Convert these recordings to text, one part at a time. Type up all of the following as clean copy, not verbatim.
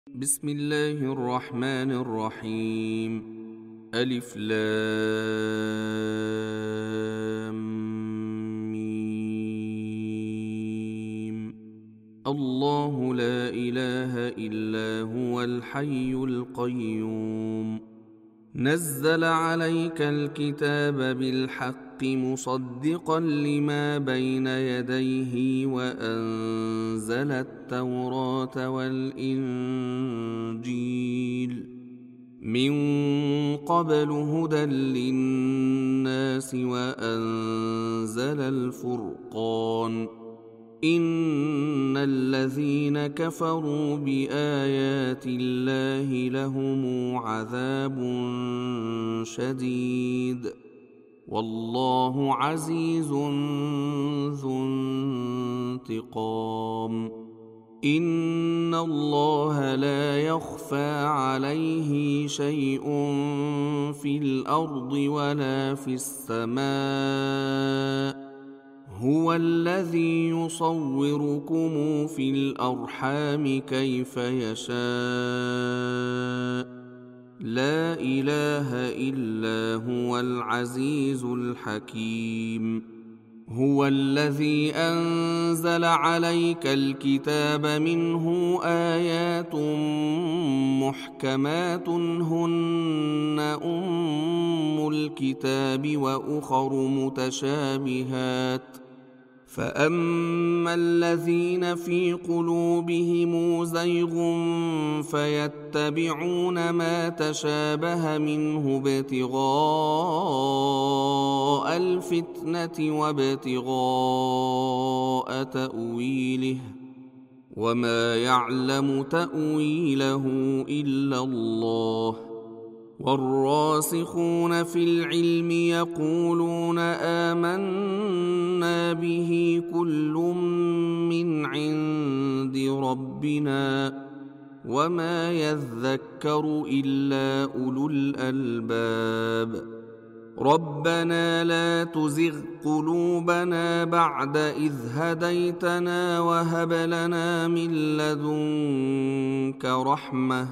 بسم الله الرحمن الرحيم. ألف لام ميم. الله لا إله إلا هو الحي القيوم. نزل عليك الكتاب بالحق مصدقا لما بين يديه وأنزل التوراة والإنجيل من قبل هدى للناس وأنزل الفرقان. إن الذين كفروا بآيات الله لهم عذاب شديد والله عزيز ذو انتقام. إن الله لا يخفى عليه شيء في الأرض ولا في السماء. هو الذي يصوركم في الأرحام كيف يشاء. لا إله إلا هو العزيز الحكيم. هو الذي أنزل عليك الكتاب منه آيات محكمات هن أم الكتاب وأخر متشابهات فأما الذين في قلوبهم زيغ فيتبعون ما تشابه منه ابتغاء الفتنة وابتغاء تأويله وما يعلم تأويله إلا الله. والراسخون في العلم يقولون آمنا به كل من عند ربنا وما يذكر إلا أولو الألباب. ربنا لا تزغ قلوبنا بعد إذ هديتنا وهب لنا من لدنك رحمة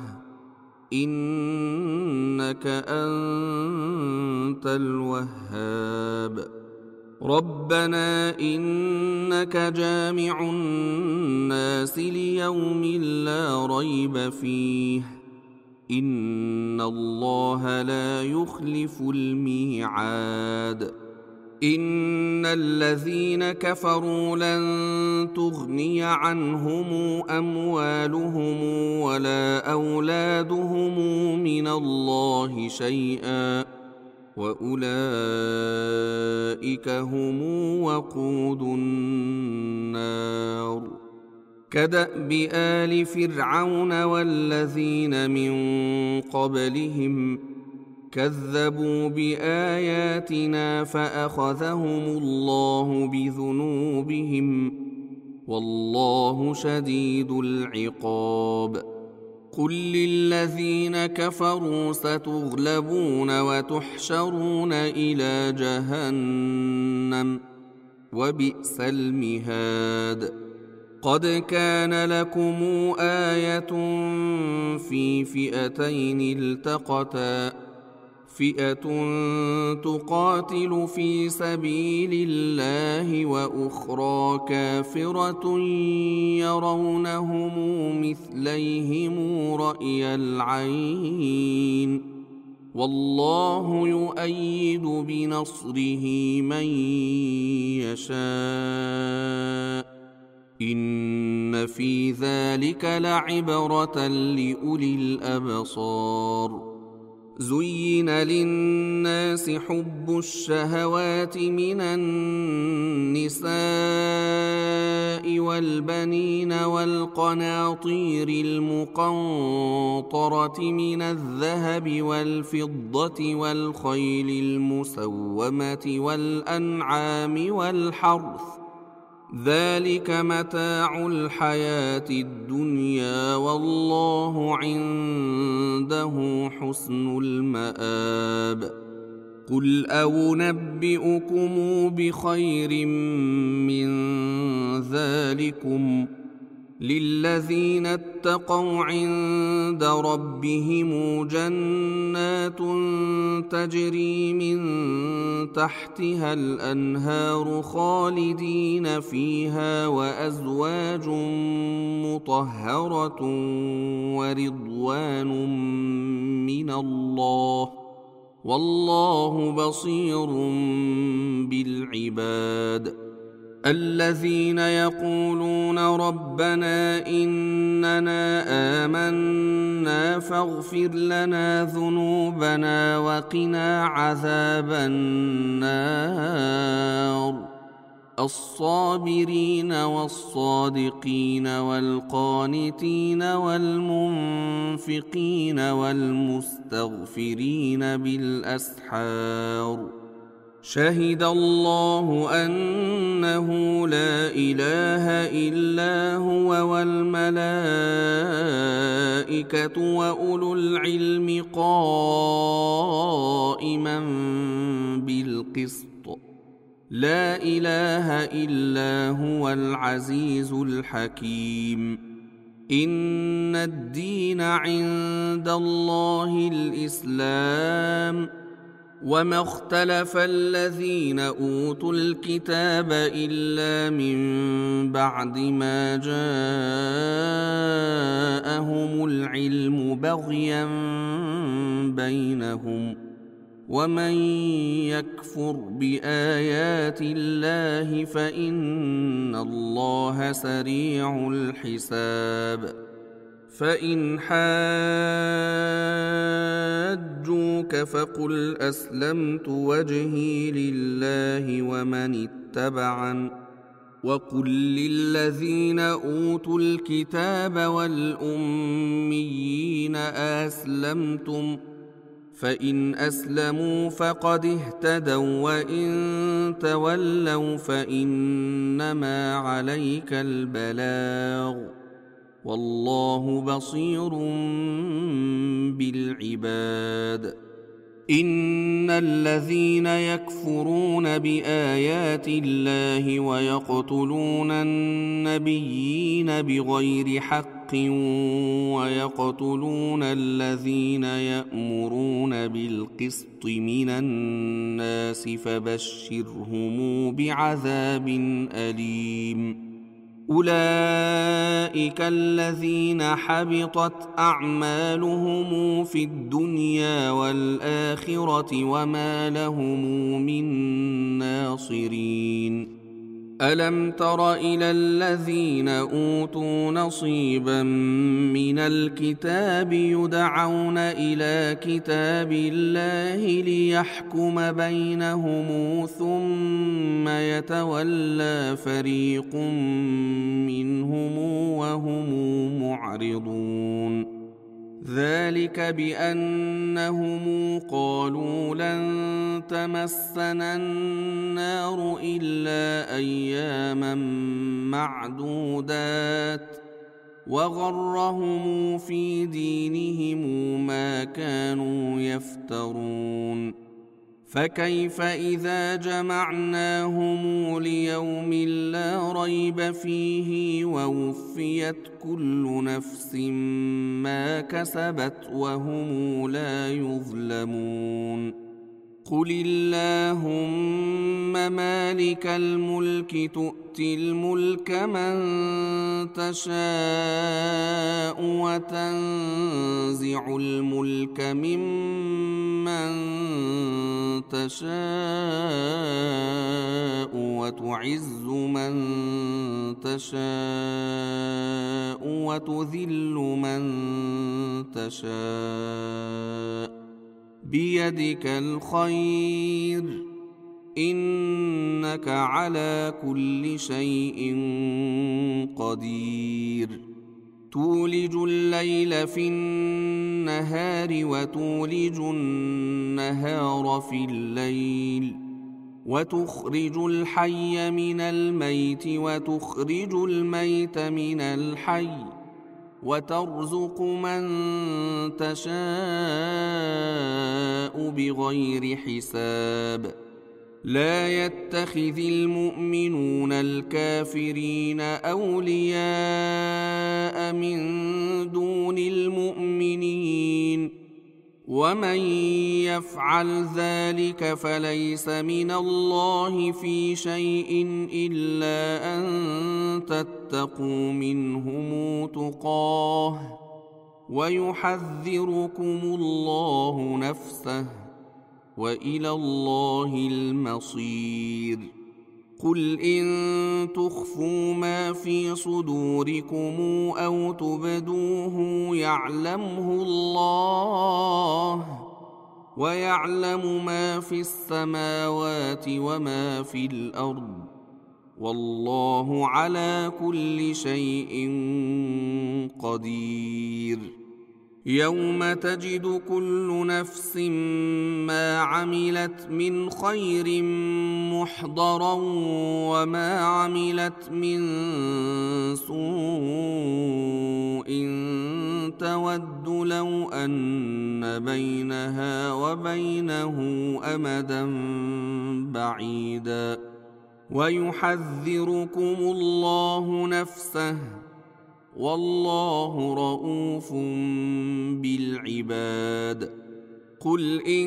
إنك أنت الوهاب. ربنا إنك جامع الناس ليوم لا ريب فيه إن الله لا يخلف الميعاد. إن الذين كفروا لن تغني عنهم أموالهم ولا أولادهم من الله شيئا وأولئك هم وقود النار. كدأب آل فرعون والذين من قبلهم كذبوا بآياتنا فأخذهم الله بذنوبهم والله شديد العقاب. قل للذين كفروا ستغلبون وتحشرون إلى جهنم وبئس المهاد. قد كان لكم آية في فئتين التقتا فئة تقاتل في سبيل الله وأخرى كافرة يرونهم مثليهم رأي العين والله يؤيد بنصره من يشاء إن في ذلك لعبرة لأولي الأبصار. زين للناس حب الشهوات من النساء والبنين والقناطير المقنطرة من الذهب والفضة والخيل المسومة والأنعام والحرث ذلك متاع الحياة الدنيا والله عنده حسن المآب. قل أنبئكم بخير من ذلكم للذين اتقوا عند ربهم جنات تجري من تحتها الأنهار خالدين فيها وأزواج مطهرة ورضوان من الله والله بصير بالعباد الذين يقولون ربنا إننا آمنا فاغفر لنا ذنوبنا وقنا عذاب النار الصابرين والصادقين والقانتين والمنفقين والمستغفرين بالأسحار شهد الله أنه لا إله إلا هو والملائكة وأولو العلم قائما بالقسط لا إله إلا هو العزيز الحكيم إن الدين عند الله الإسلام وما اختلف الذين أوتوا الكتاب إلا من بعد ما جاءهم العلم بغيا بينهم ومن يكفر بآيات الله فإن الله سريع الحساب فإن حاجوك فقل أسلمت وجهي لله ومن اتبعن وقل للذين أوتوا الكتاب والأميين أسلمتم فإن أسلموا فقد اهتدوا وإن تولوا فإنما عليك البلاغ والله بصير بالعباد إن الذين يكفرون بآيات الله ويقتلون النبيين بغير حق ويقتلون الذين يأمرون بالقسط من الناس فبشرهم بعذاب أليم أولئك الذين حبطت أعمالهم في الدنيا والآخرة وما لهم من ناصرين ألم تر إلى الذين أوتوا نصيبا من الكتاب يدعون إلى كتاب الله ليحكم بينهم ثم يتولى فريق منهم وهم معرضون ذلك بأنهم قالوا لن تمسنا النار إلا أياما معدودات وغرهم في دينهم ما كانوا يفترون فكيف إذا جمعناهم ليوم لا ريب فيه ووفيت كل نفس ما كسبت وهم لا يظلمون قل اللهم مالك الملك تؤتي الملك من تشاء وتنزع الملك ممن تشاء وتعز من تشاء وتذل من تشاء بيدك الخير إنك على كل شيء قدير تولج الليل في النهار وتولج النهار في الليل وتخرج الحي من الميت وتخرج الميت من الحي وترزق من تشاء بغير حساب لا يتخذ المؤمنون الكافرين أولياء من دون المؤمنين ومن يفعل ذلك فليس من الله في شيء إلا أن تتقوا منهم تقاه ويحذركم الله نفسه وإلى الله المصير. قل إن تخفوا ما في صدوركم أو تبدوه يعلمه الله ويعلم ما في السماوات وما في الأرض والله على كل شيء قدير. يوم تجد كل نفس ما عملت من خير محضرا وما عملت من سوء تود لو أن بينها وبينه أمدا بعيدا ويحذركم الله نفسه والله رؤوف بالعباد. قل إن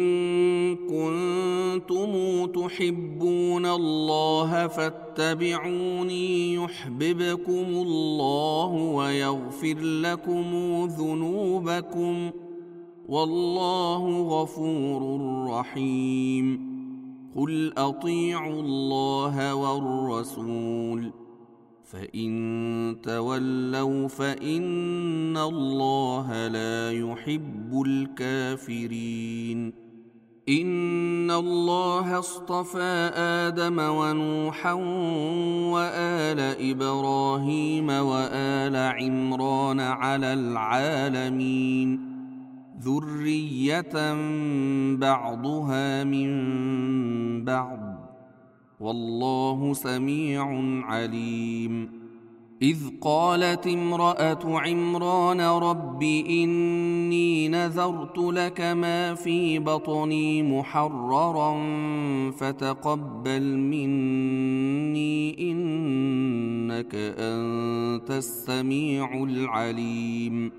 كنتم تحبون الله فاتبعوني يحببكم الله ويغفر لكم ذنوبكم والله غفور رحيم. قل أطيعوا الله والرسول فإن تولوا فإن الله لا يحب الكافرين. إن الله اصطفى آدم ونوحا وآل إبراهيم وآل عمران على العالمين ذرية بعضها من بعض والله سميع عليم. إذ قالت امرأة عمران رب إني نذرت لك ما في بطني محررا فتقبل مني إنك أنت السميع العليم.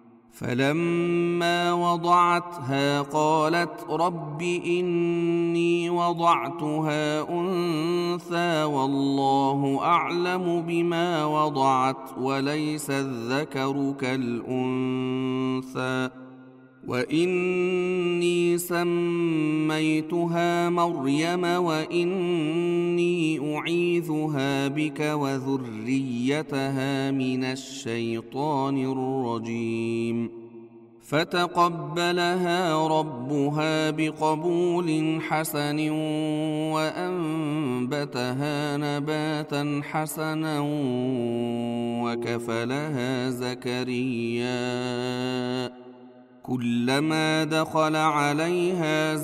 فلما وضعتها قالت رب إني وضعتها أنثى والله أعلم بما وضعت وليس الذكر كالأنثى وإني سميتها مريم وإني أعيذها بك وذريتها من الشيطان الرجيم. فتقبلها ربها بقبول حسن وأنبتها نباتا حسنا وكفلها زكريا. كلما دخل عليها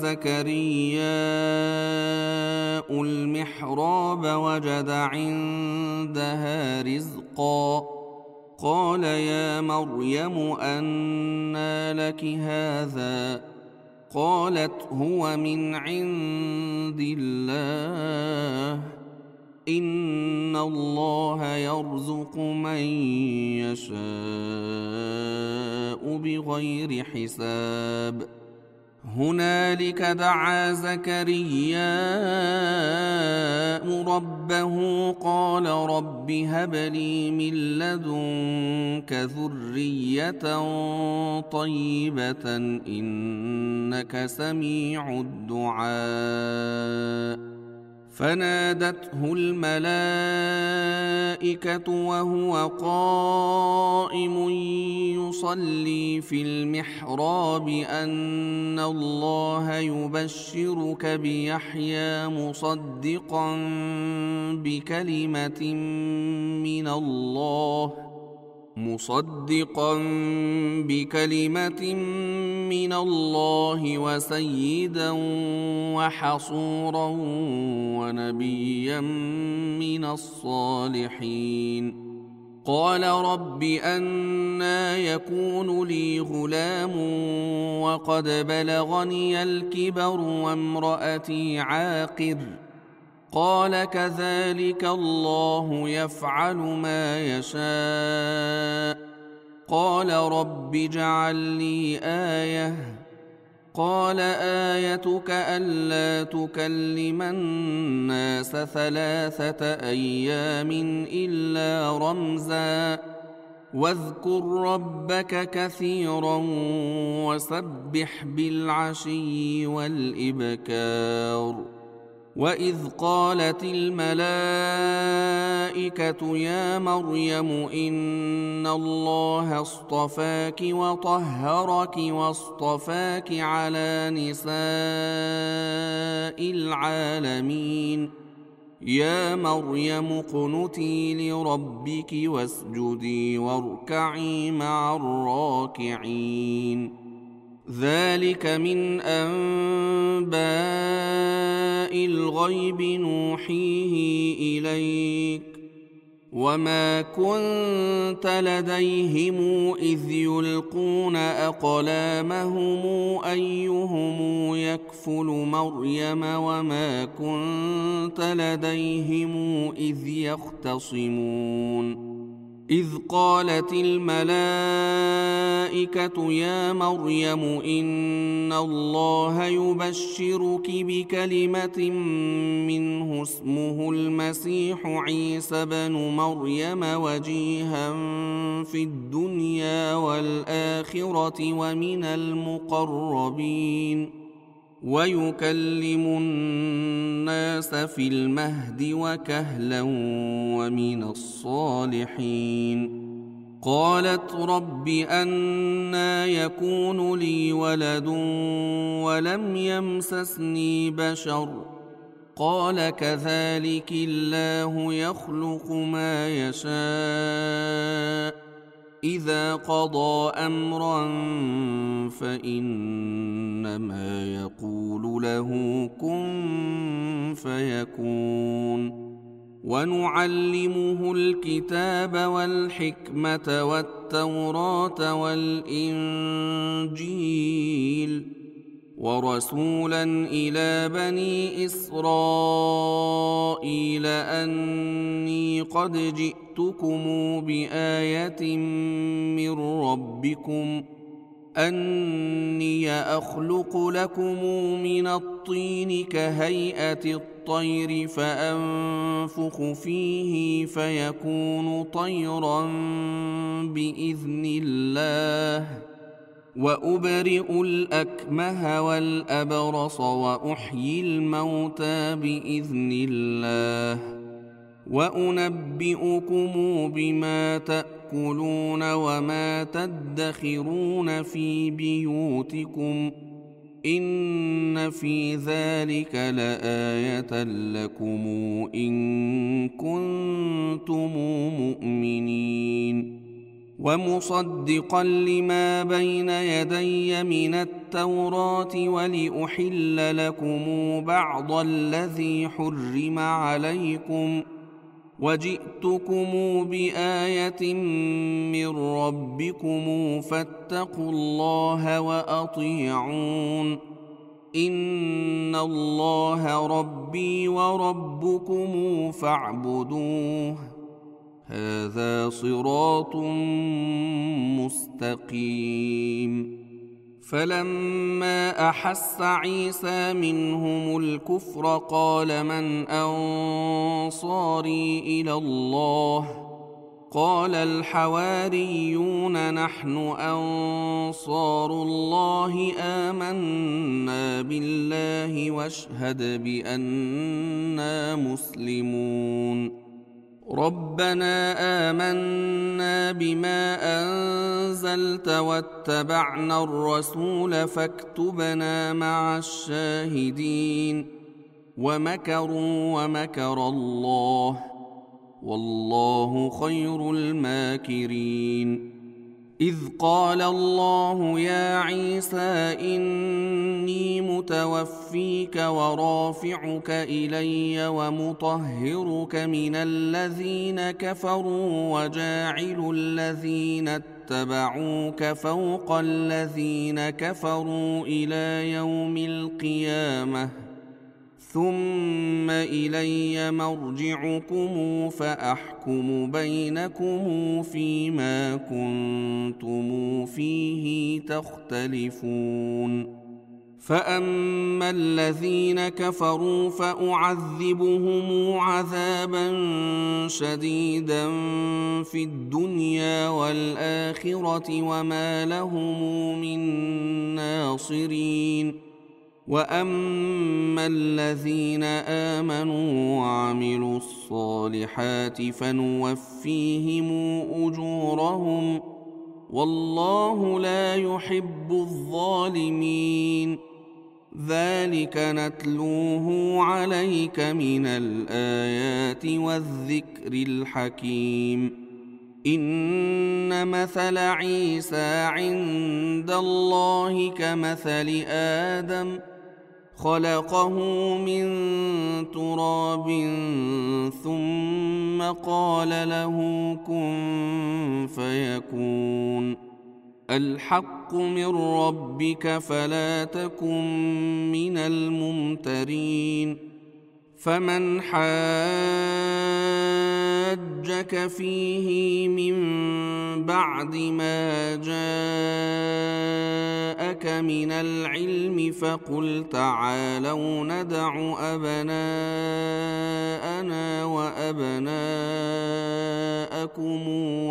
زكرياء المحراب وجد عندها رزقا قال يا مريم أنى لك هذا قالت هو من عند الله إن الله يرزق من يشاء بغير حساب. هنالك دعا زكرياء ربه قال رب هب لي من لدنك ذرية طيبة إنك سميع الدعاء. فنادته الملائكة وهو قائم يصلي في المحراب أن الله يبشرك بيحيى مصدقا بكلمة من الله وسيدا وحصورا ونبيا من الصالحين. قال رب أنى يكون لي غلام وقد بلغني الكبر وامرأتي عاقر قال كذلك الله يفعل ما يشاء قال رب اجعل لي آية قال آيتك ألا تكلم الناس 3 أيام إلا رمزا واذكر ربك كثيرا وسبح بالعشي والإبكار وإذ قالت الملائكة يا مريم إن الله اصطفاك وطهرك واصطفاك على نساء العالمين يا مريم اقنتي لربك واسجدي واركعي مع الراكعين ذلك من أنباء الغيب نوحيه إليك وما كنت لديهم إذ يلقون أقلامهم أيهم يكفل مريم وما كنت لديهم إذ يختصمون إذ قالت الملائكة يا مريم إن الله يبشرك بكلمة منه اسمه المسيح عيسى بن مريم وجيها في الدنيا والآخرة ومن المقربين ويكلم الناس في المهد وكهلا ومن الصالحين قالت رب أنى يكون لي ولد ولم يمسسني بشر قال كذلك الله يخلق ما يشاء إذا قضى أمرا فإنما يقول له كن فيكون ونعلمه الكتاب والحكمة والتوراة والإنجيل ورسولا إلى بني إسرائيل أني قد جئتكم بآية من ربكم أني أخلق لكم من الطين كهيئة الطير فأنفخ فيه فيكون طيرا بإذن الله وأبرئ الأكمه والأبرص وأحيي الموتى بإذن الله وأنبئكم بما تأكلون وما تدخرون في بيوتكم إن في ذلك لآية لكم إن كنتم مؤمنين ومصدقا لما بين يدي من التوراة ولأحل لكم بعض الذي حرم عليكم وجئتكم بآية من ربكم فاتقوا الله وأطيعون إن الله ربي وربكم فاعبدوه هذا صراط مستقيم فلما أحس عيسى منهم الكفر قال من أنصاري إلى الله قال الحواريون نحن أنصار الله آمنا بالله واشهد بأننا مسلمون ربنا آمنا بما أنزلت واتبعنا الرسول فاكتبنا مع الشاهدين ومكروا ومكر الله والله خير الماكرين إذ قال الله يا عيسى إني متوفيك ورافعك إلي ومطهرك من الذين كفروا وجاعل الذين اتبعوك فوق الذين كفروا إلى يوم القيامة ثم إلي مرجعكم فأحكم بينكم فيما كنتم فيه تختلفون فأما الذين كفروا فأعذبهم عذابا شديدا في الدنيا والآخرة وما لهم من ناصرين وأما الذين آمنوا وعملوا الصالحات فنوفيهم أجورهم والله لا يحب الظالمين ذلك نتلوه عليك من الآيات والذكر الحكيم إن مثل عيسى عند الله كمثل آدم خلقه من تراب ثم قال له كن فيكون الحق من ربك فلا تكن من الممترين فمن حاجك فيه من بعد ما جاءك من العلم فقل تعالوا ندع أبناءنا وأبناءكم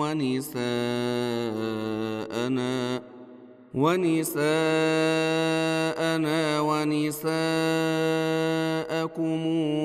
ونساءنا ونساءكم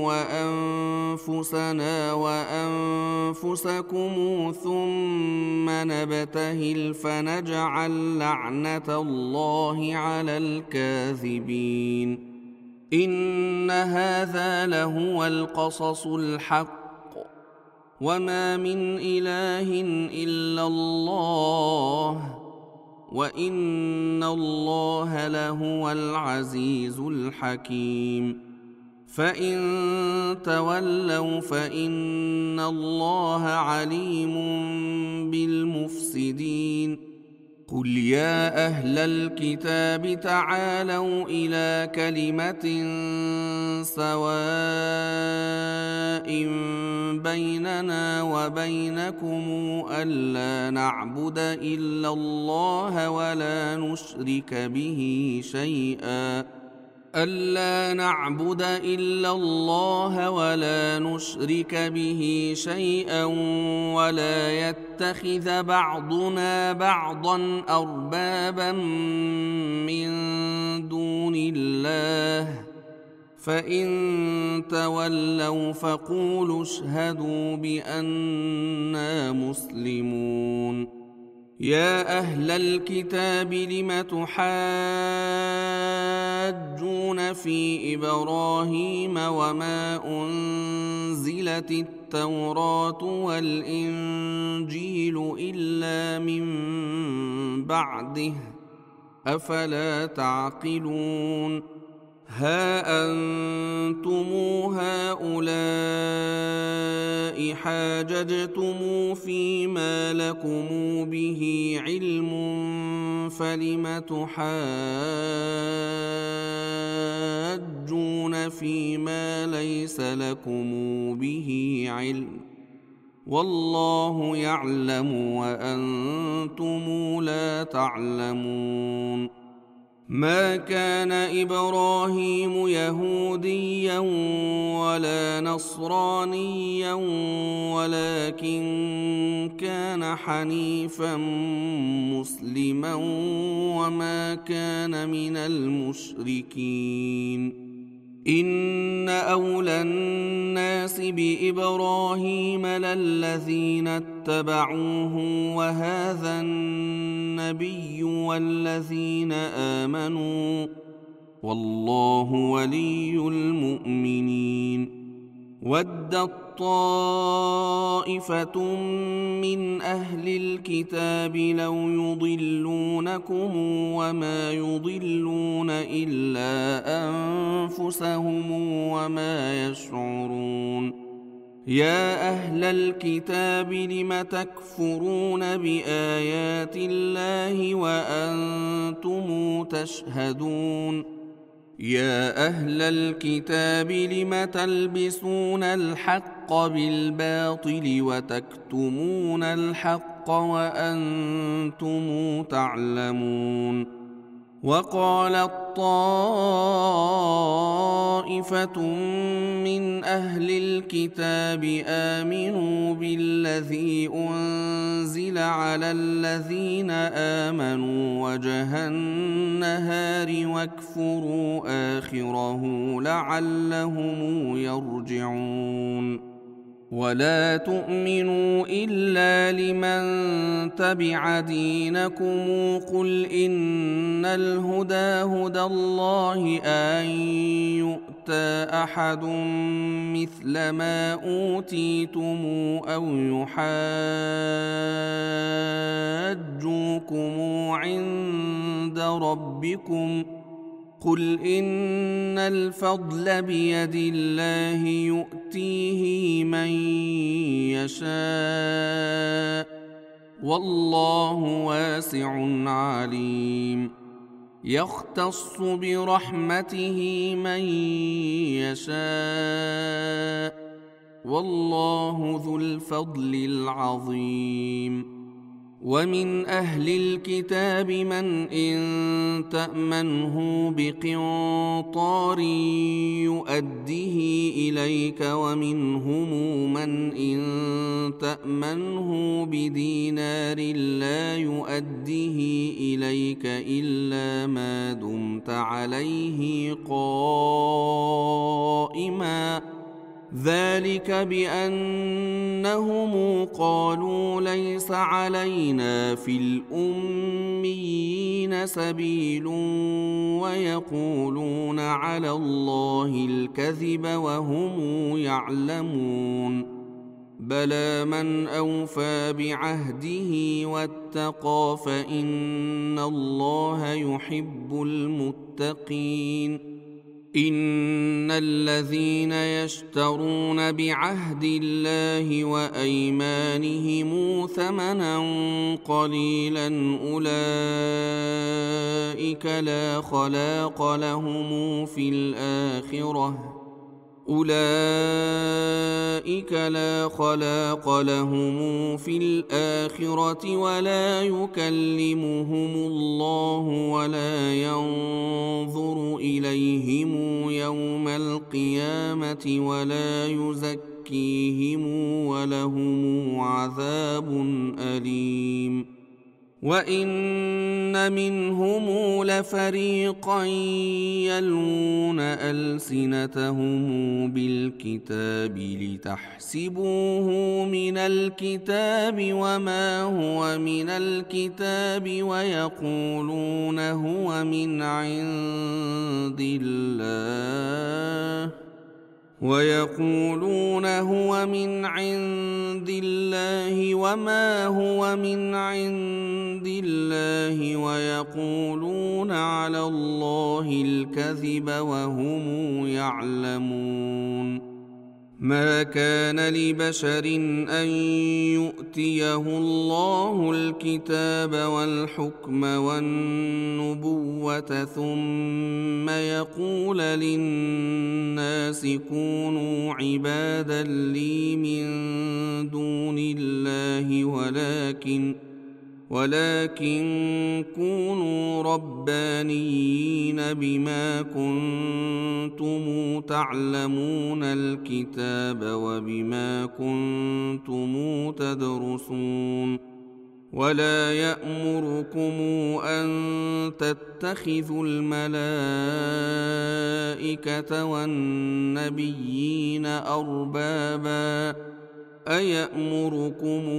وأنفسنا وأنفسكم ثم نبتهل فنجعل لعنة الله على الكاذبين إن هذا لهو القصص الحق وما من إله إلا الله وإن الله لهو العزيز الحكيم فإن تولوا فإن الله عليم بالمفسدين قل يا أهل الكتاب تعالوا إلى كلمة سواء بيننا وبينكم ألا نعبد إلا الله ولا نشرك به شيئا ولا يتخذ بعضنا بعضا أربابا من دون الله فإن تولوا فقولوا اشهدوا بأننا مسلمون يا أهل الكتاب لم تحاجون في إبراهيم وما أنزلت التوراة والإنجيل إلا من بعده أفلا تعقلون ها أنتم هؤلاء حاججتم فيما لكم به علم فلم تحاجون فيما ليس لكم به علم والله يعلم وأنتم لا تعلمون ما كان إبراهيم يهوديا ولا نصرانيا ولكن كان حنيفا مسلما وما كان من المشركين إن أولى الناس بإبراهيم للذين اتبعوه وهذا النبي والذين آمنوا والله ولي المؤمنين ودت طائفة من أهل الكتاب لو يضلونكم وما يضلون إلا أنفسهم وما يشعرون يا أهل الكتاب لم تكفرون بآيات الله وأنتم تشهدون يا أهل الكتاب لم تلبسون الحق بالباطل وتكتمون الحق وأنتم تعلمون وقالت طائفة من أهل الكتاب آمنوا بالذي أنزل على الذين آمنوا وجه النهار واكفروا آخره لعلهم يرجعون ولا تؤمنوا إلا لمن تبع دينكم قل إن الهدى هدى الله أن يؤتى أحد مثل ما أوتيتم أو يحاجوكم عند ربكم قل إن الفضل بيد الله يؤتيه من يشاء والله واسع عليم يختص برحمته من يشاء والله ذو الفضل العظيم ومن أهل الكتاب من إن تأمنه بقنطار يؤده إليك ومنهم من إن تأمنه بدينار لا يؤده إليك إلا ما دمت عليه قائما ذلك بأنهم قالوا ليس علينا في الأميين سبيل ويقولون على الله الكذب وهم يعلمون بلى من أوفى بعهده واتقى فإن الله يحب المتقين إن الذين يشترون بعهد الله وأيمانهم ثمنا قليلا أولئك لا خلاق لهم في الآخرة ولا يكلمهم الله ولا ينظر إليهم يوم القيامة ولا يزكيهم ولهم عذاب أليم وإن منهم لفريقا يلوون ألسنتهم بالكتاب لتحسبوه من الكتاب وما هو من الكتاب ويقولون هو من عند الله وما هو من عند الله ويقولون على الله الكذب وهم يعلمون ما كان لبشر أن يؤتيه الله الكتاب والحكم والنبوة ثم يقول للناس كونوا عبادا لي من دون الله ولكن كونوا ربانيين بما كنتم تعلمون الكتاب وبما كنتم تدرسون ولا يأمركم أن تتخذوا الملائكة والنبيين أربابا أيأمركم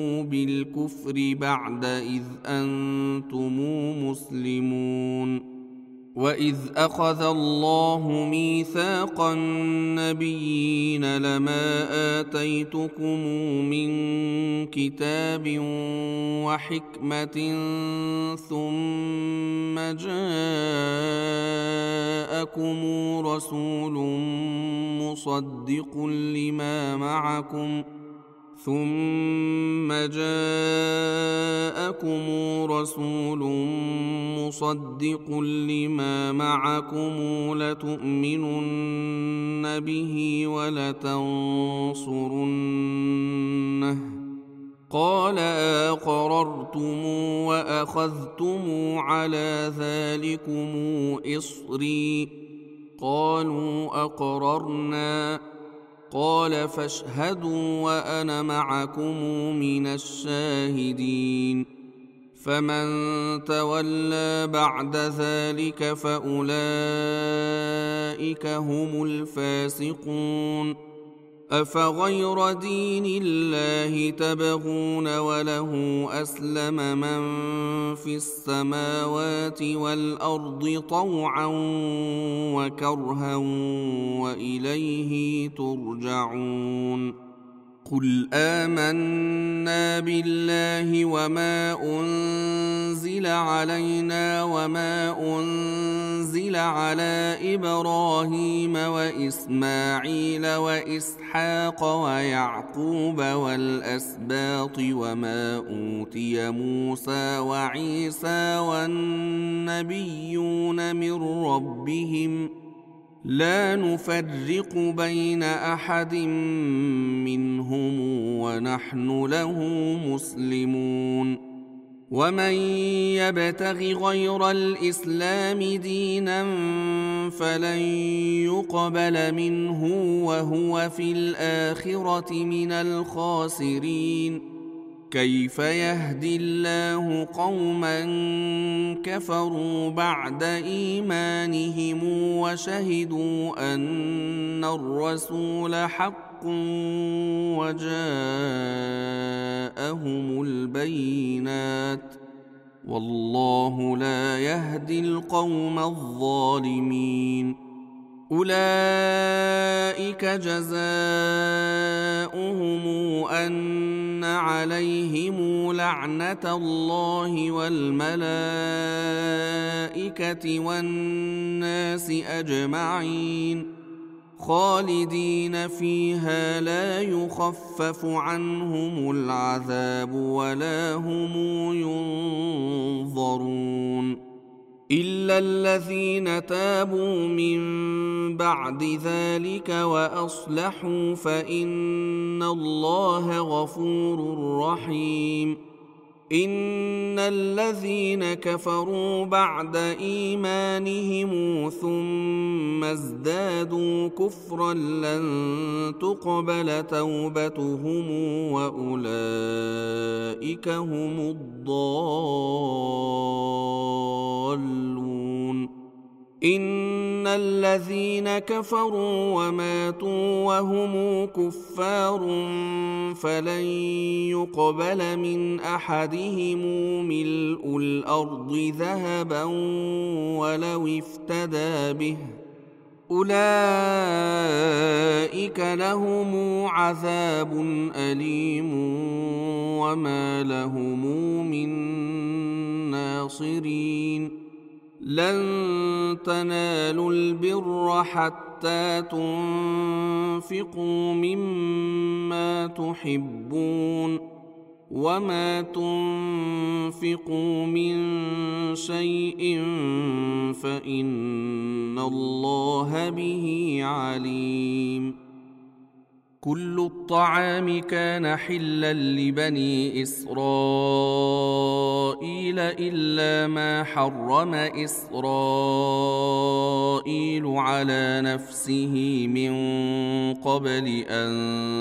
بالكفر بعد إذ أنتم مسلمون وإذ أخذ الله ميثاق النبيين لما آتيتكم من كتاب وحكمة ثم جاءكم رسول مصدق لما معكم لتؤمنن به ولتنصرنه قال أقررتم وأخذتم على ذلكم إصري قالوا أقررنا قال فاشهدوا وأنا معكم من الشاهدين فمن تولى بعد ذلك فأولئك هم الفاسقون أفغير دين الله تبغون وله أسلم من في السماوات والأرض طوعا وكرها وإليه ترجعون قل آمنا بالله وما أنزل علينا وما أنزل على إبراهيم وإسماعيل وإسحاق ويعقوب والأسباط وما أوتي موسى وعيسى والنبيون من ربهم لا نفرق بين أحد منهم ونحن له مسلمون ومن يبتغ غير الإسلام دينا فلن يقبل منه وهو في الآخرة من الخاسرين كيف يهدي الله قوما كفروا بعد إيمانهم وشهدوا أن الرسول حق وجاءهم البينات والله لا يهدي القوم الظالمين أولئك جزاؤهم أن عليهم لعنة الله والملائكة والناس أجمعين خالدين فيها لا يخفف عنهم العذاب ولا هم ينظرون إلا الذين تابوا من بعد ذلك وأصلحوا فإن الله غفور رحيم إن الذين كفروا بعد إيمانهم ثم ازدادوا كفرا لن تقبل توبتهم وأولئك هم الضالون إن الذين كفروا وماتوا وهم كفار فلن يقبل من أحدهم ملء الأرض ذهبا ولو افتدى به أولئك لهم عذاب أليم وما لهم من ناصرين لن تنالوا البر حتى تنفقوا مما تحبون وما تنفقوا من شيء فإن الله به عليم كل الطعام كان حلا لبني إسرائيل إلا ما حرم إسرائيل على نفسه من قبل أن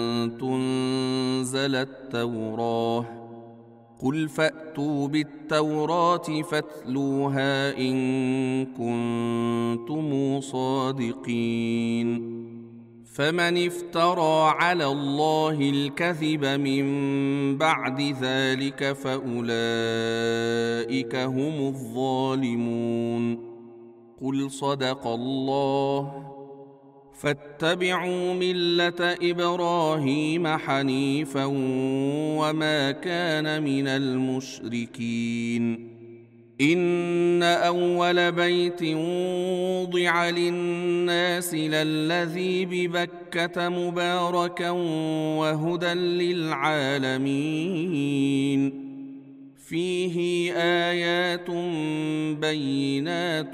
تنزل التوراة قل فأتوا بالتوراة فاتلوها إن كنتم صادقين فمن افترى على الله الكذب من بعد ذلك فأولئك هم الظالمون قل صدق الله. فاتبعوا ملة إبراهيم حنيفا وما كان من المشركين. إن أول بيت وضع للناس للذي ببكة مباركا وهدى للعالمين، فيه آيات بينات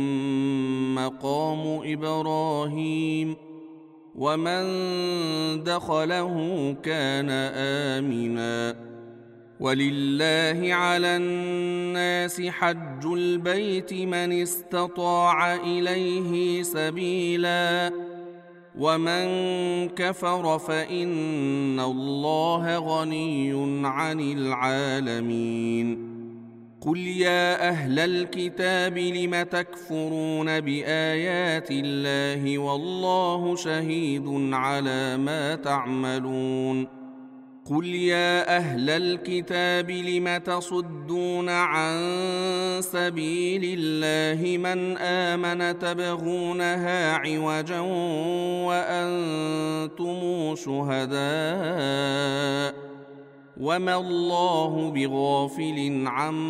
مقام إبراهيم ومن دخله كان آمنا. ولله على الناس حج البيت من استطاع إليه سبيلا ومن كفر فإن الله غني عن العالمين. قل يا أهل الكتاب لم تكفرون بآيات الله والله شهيد على ما تعملون. قل يا أهل الكتاب لم تصدون عن سبيل الله من آمن تبغونها عوجا وأنتم شهداء وما الله بغافل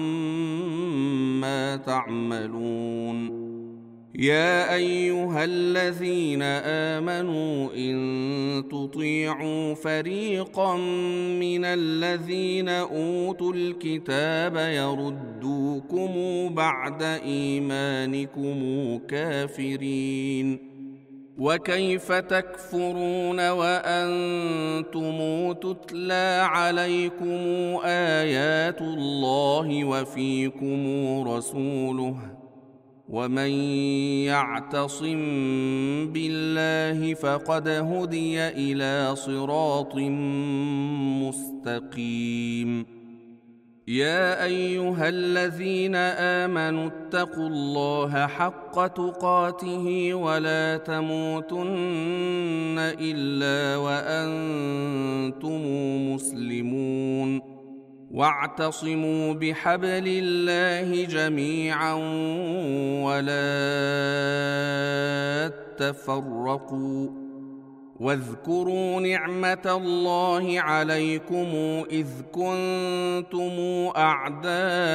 عما تعملون. يا أيها الذين آمنوا إن تطيعوا فريقا من الذين أوتوا الكتاب يردوكم بعد إيمانكم كافرين، وكيف تكفرون وأنتم تتلى عليكم آيات الله وفيكم رسوله، ومن يعتصم بالله فقد هدي إلى صراط مستقيم. يا أيها الذين آمنوا اتقوا الله حق تقاته ولا تموتن إلا وأنتم مسلمون. واعتصموا بحبل الله جميعا ولا تفرقوا، واذكروا نعمة الله عليكم إذ كنتم أعداء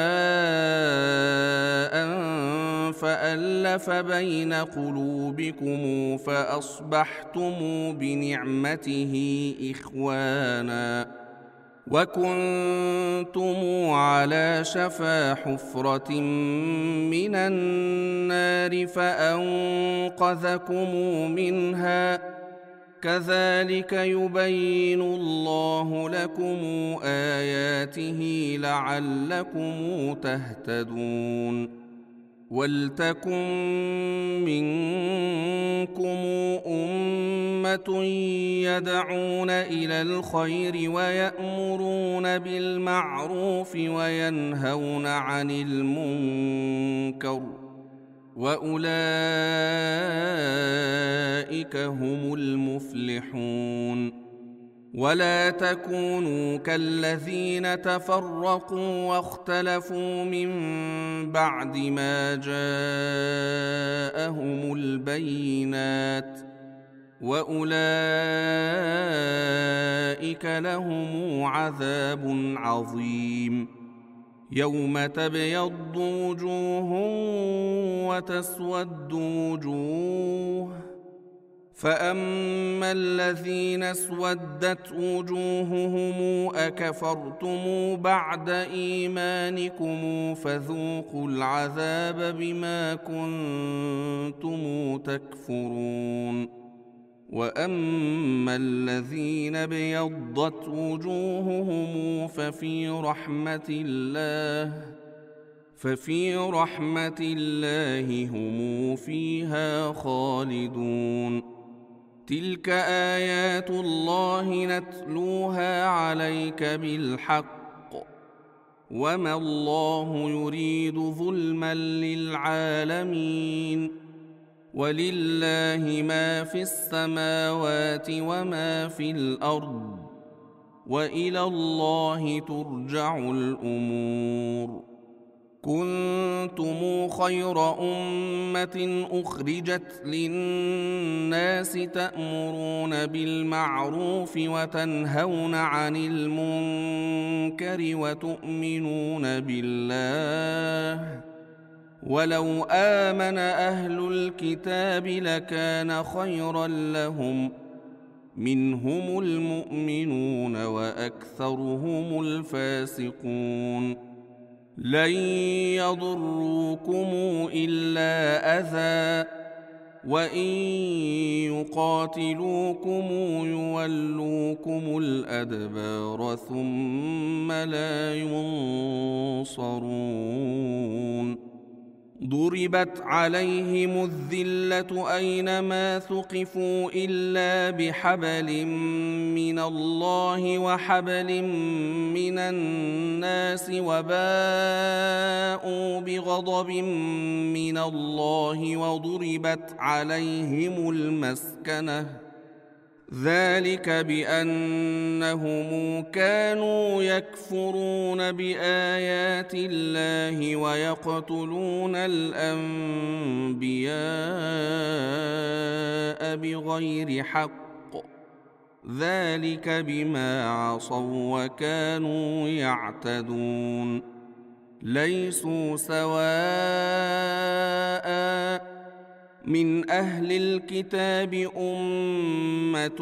فألف بين قلوبكم فأصبحتم بنعمته إخوانا، وكنتم على شفا حفرة من النار فأنقذكم منها. كذلك يبين الله لكم آياته لعلكم تهتدون. ولتكن منكم أمة يدعون إلى الخير ويأمرون بالمعروف وينهون عن المنكر، وأولئك هم المفلحون. ولا تكونوا كالذين تفرقوا واختلفوا من بعد ما جاءهم البينات، وأولئك لهم عذاب عظيم. يوم تبيض وجوه وتسود وجوه، فأما الذين اسودت وجوههم أكفرتم بعد إيمانكم فذوقوا العذاب بما كنتم تكفرون. وأما الذين ابيضت وجوههم ففي رحمة الله هم فيها خالدون. تلك آيات الله نتلوها عليك بالحق، وما الله يريد ظلما للعالمين. ولله ما في السماوات وما في الأرض، وإلى الله ترجع الأمور. كنتم خير أمة أخرجت للناس تأمرون بالمعروف وتنهون عن المنكر وتؤمنون بالله ولو آمن أهل الكتاب لكان خيرا لهم منهم المؤمنون وأكثرهم الفاسقون لن يضروكم إلا أذى وإن يقاتلوكم يولوكم الأدبار ثم لا ينصرون ضربت عليهم الذلة أينما ثقفوا إلا بحبل من الله وحبل من الناس وباءوا بغضب من الله وضربت عليهم المسكنة ذلك بأنهم كانوا يكفرون بآيات الله ويقتلون الأنبياء بغير حق ذلك بما عصوا وكانوا يعتدون ليسوا سواء من أهل الكتاب أمة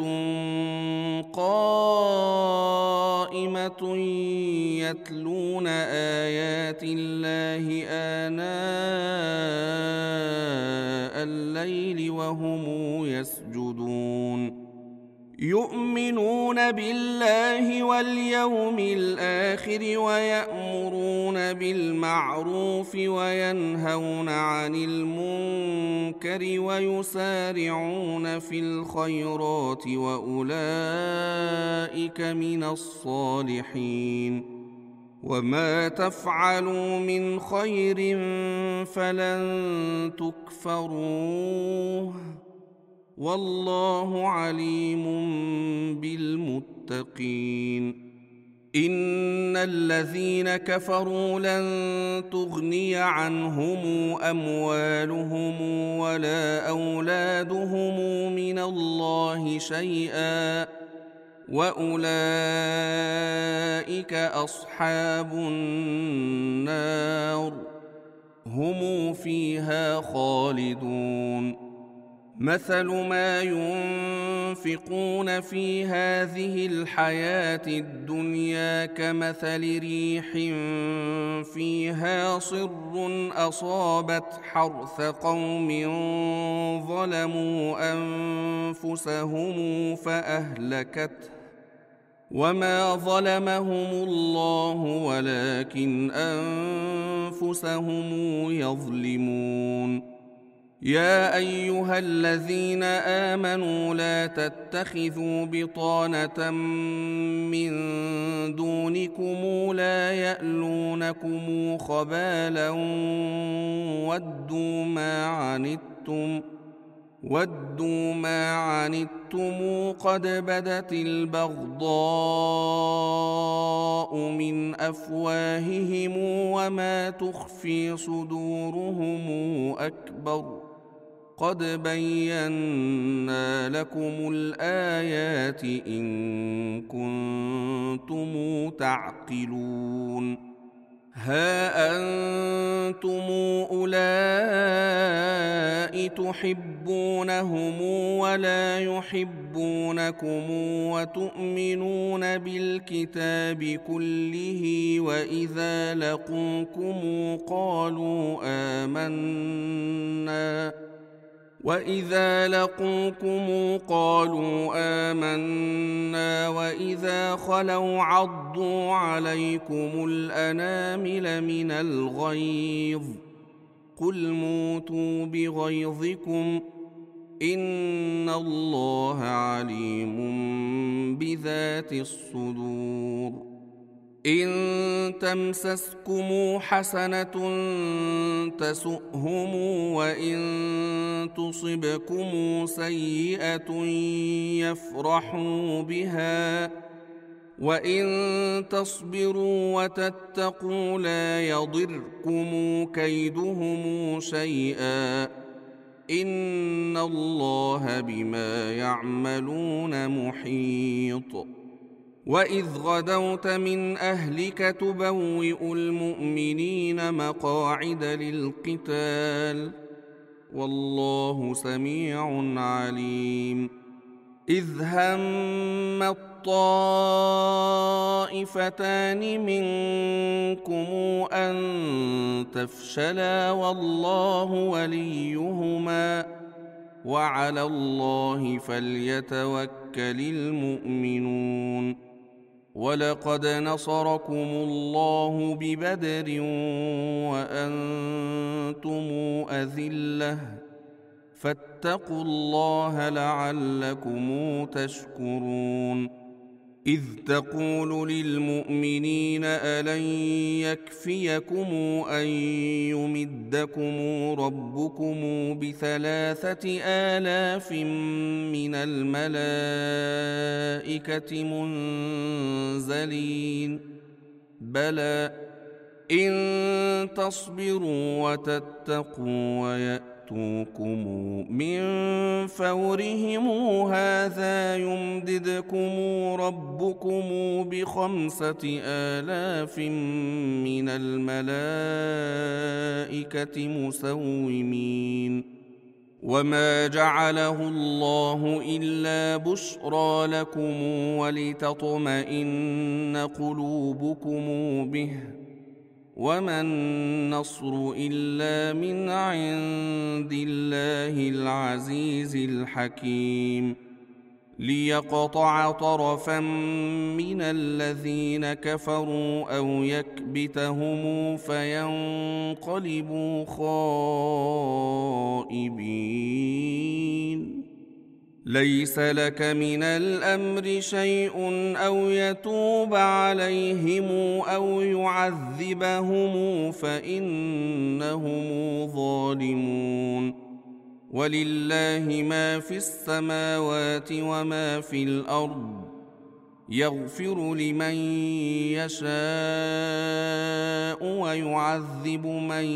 قائمة يتلون آيات الله آناء الليل وهم يسجدون يؤمنون بالله واليوم الآخر ويأمرون بالمعروف وينهون عن المنكر ويسارعون في الخيرات وأولئك من الصالحين وما تفعلوا من خير فلن تكفروه والله عليم بالمتقين إن الذين كفروا لن تغني عنهم أموالهم ولا أولادهم من الله شيئا وأولئك أصحاب النار هم فيها خالدون مثل ما ينفقون في هذه الحياة الدنيا كمثل ريح فيها صر أصابت حرث قوم ظلموا أنفسهم فأهلكته وما ظلمهم الله ولكن أنفسهم يظلمون يا أيها الذين آمنوا لا تتخذوا بطانة من دونكم لا يألونكم خبالا ودوا ما عنتم قد بدت البغضاء من أفواههم وما تخفي صدورهم أكبر قد بينا لكم الآيات إن كنتم تعقلون ها أنتم أولئك تحبونهم ولا يحبونكم وتؤمنون بالكتاب كله وإذا لقوكم قالوا آمنا وإذا خلوا عضوا عليكم الأنامل من الغيظ قل موتوا بغيظكم إن الله عليم بذات الصدور إن تمسسكم حسنة تسؤهم وإن تصبكم سيئة يفرحوا بها وإن تصبروا وتتقوا لا يضركم كيدهم شيئا إن الله بما يعملون محيط. وإذ غدوت من أهلك تبوئ المؤمنين مقاعد للقتال والله سميع عليم. إذ هم الطائفتان منكم أن تفشلا والله وليهما وعلى الله فليتوكل المؤمنون. ولقد نصركم الله ببدر وأنتم أذلة فاتقوا الله لعلكم تشكرون. إذ تقول للمؤمنين ألن يكفيكم أن يمدكم ربكم ب3,000 من الملائكة منزلين بلى إن تصبروا وتتقوا ويأتوكم من فورهم هذا يمددكم ربكم ب5,000 من الملائكة مسومين. وما جعله الله إلا بشرى لكم ولتطمئن قلوبكم به وما النصر إلا من عند الله العزيز الحكيم. ليقطع طرفا من الذين كفروا أو يكبتهم فينقلبوا خائبين. ليس لك من الأمر شيء أو يتوب عليهم أو يعذبهم فإنهم ظالمون. ولله ما في السماوات وما في الأرض يغفر لمن يشاء ويعذب من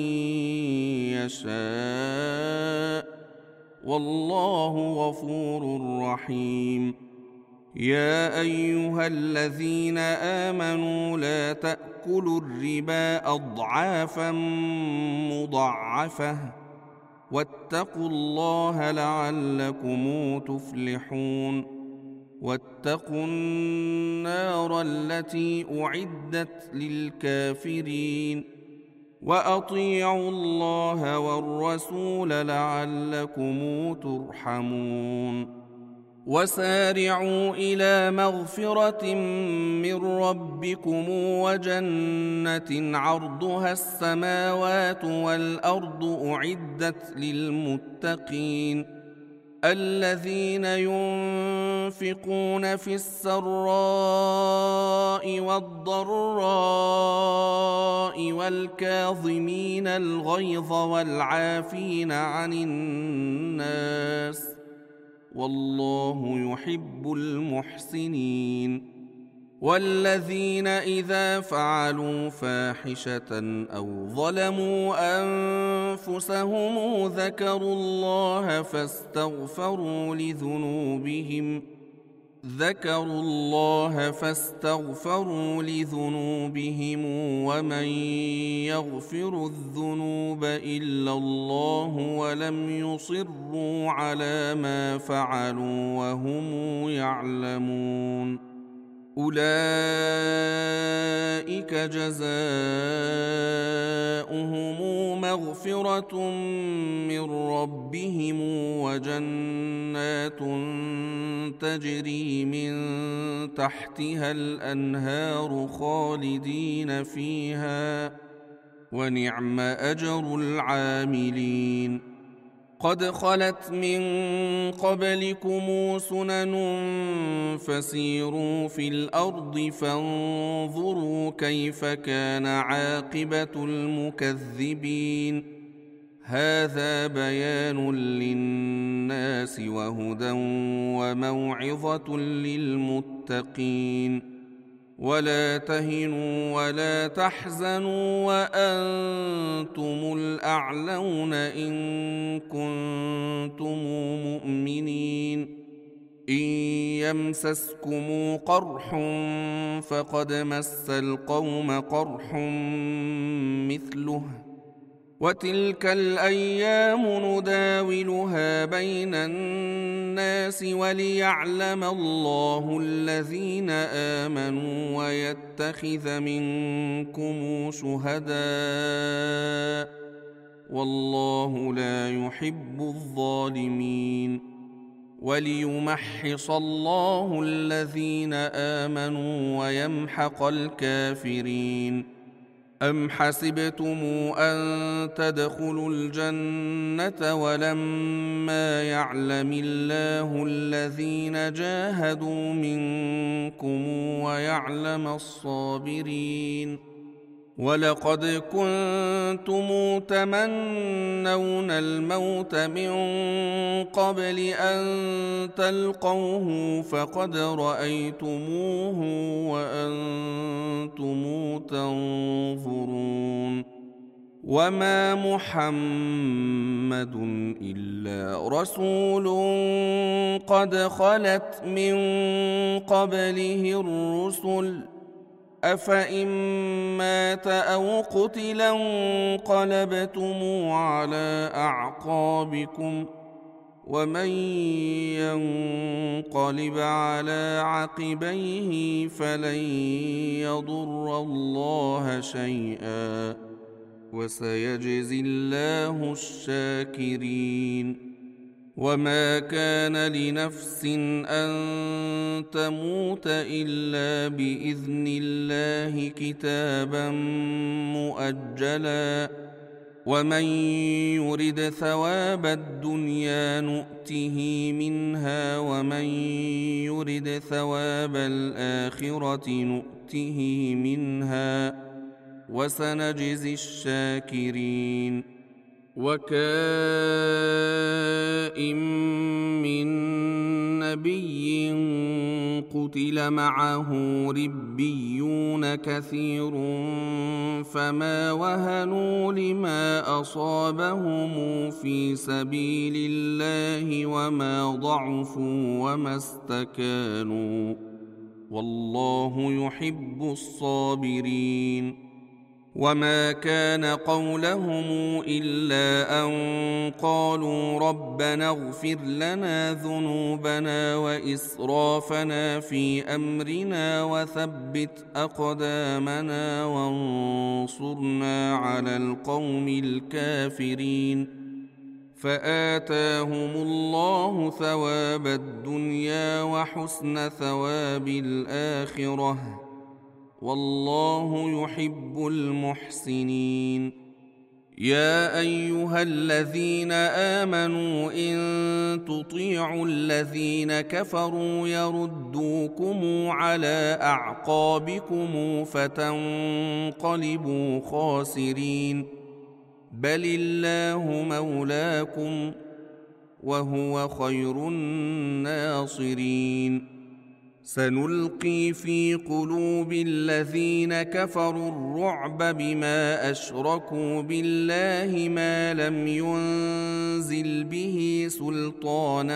يشاء والله غفور رحيم. يا أيها الذين آمنوا لا تأكلوا الربا أضعافا مضاعفة واتقوا الله لعلكم تفلحون. واتقوا النار التي أعدت للكافرين وأطيعوا الله والرسول لعلكم ترحمون. وسارعوا إلى مغفرة من ربكم وجنة عرضها السماوات والأرض أعدت للمتقين الذين ينفقون في السراء والضراء والكاظمين الغيظ والعافين عن الناس والله يحب المحسنين. والذين إذا فعلوا فاحشة أو ظلموا أنفسهم ذكروا الله فاستغفروا لذنوبهم ومن يغفر الذنوب إلا الله ولم يصروا على ما فعلوا وهم يعلمون. أولئك جزاؤهم مغفرة من ربهم وجنات تجري من تحتها الأنهار خالدين فيها ونعم أجر العاملين. قد خلت من قبلكم سنن فسيروا في الأرض فانظروا كيف كان عاقبة المكذبين. هذا بيان للناس وهدى وموعظة للمتقين. ولا تهنوا ولا تحزنوا وأنتم الأعلون إن كنتم مؤمنين. إن يمسسكم قرح فقد مس القوم قرح مثله، وتلك الأيام نداولها بين الناس وليعلم الله الذين آمنوا ويتخذ منكم شهداء، والله لا يحب الظالمين. وليمحص الله الذين آمنوا ويمحق الكافرين. أم حسبتم أن تدخلوا الجنة ولما يعلم الله الذين جاهدوا منكم ويعلم الصابرين؟ ولقد كنتم تمنون الموت من قبل أن تلقوه فقد رأيتموه وأنتم تنظرون. وما محمد إلا رسول قد خلت من قبله الرسل، أفإن مات أو قتل انقلبتم على أعقابكم، ومن ينقلب على عقبيه فلن يضر الله شيئا، وسيجزي الله الشاكرين. وما كان لنفس أن تموت إلا بإذن الله كتابا مؤجلا، ومن يرد ثواب الدنيا نؤته منها ومن يرد ثواب الآخرة نؤته منها، وسنجزي الشاكرين. وكائن من نبي قتل معه ربيون كثير فما وهنوا لما أصابهم في سبيل الله وما ضعفوا وما استكانوا، والله يحب الصابرين. وما كان قولهم إلا أن قالوا ربنا اغفر لنا ذنوبنا وإسرافنا في أمرنا وثبت أقدامنا وانصرنا على القوم الكافرين، فآتاهم الله ثواب الدنيا وحسن ثواب الآخرة، والله يحب المحسنين. يا أيها الذين آمنوا إن تطيعوا الذين كفروا يردوكم على أعقابكم فتنقلبوا خاسرين، بل الله مولاكم وهو خير الناصرين. سنلقي في قلوب الذين كفروا الرعب بما أشركوا بالله ما لم ينزل به سلطانا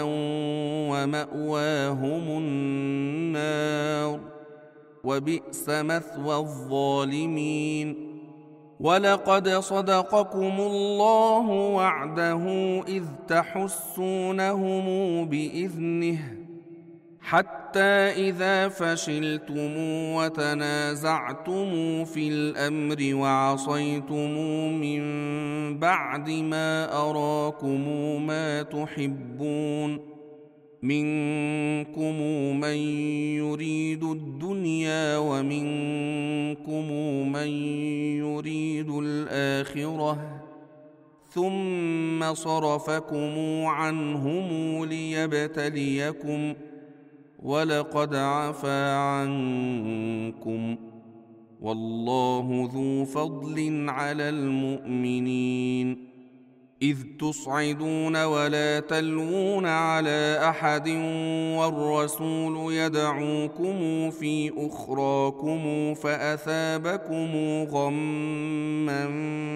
ومأواهم النار، وبئس مثوى الظالمين. ولقد صدقكم الله وعده إذ تحسونهم بإذنه، حتى إذا فشلتم وتنازعتم في الأمر وعصيتم من بعد ما أراكم ما تحبون، منكم من يريد الدنيا ومنكم من يريد الآخرة، ثم صرفكم عنهم ليبتليكم، ولقد عفا عنكم، والله ذو فضل على المؤمنين. إذ تصعدون ولا تلوون على أحد والرسول يدعوكم في أخراكم فأثابكم غما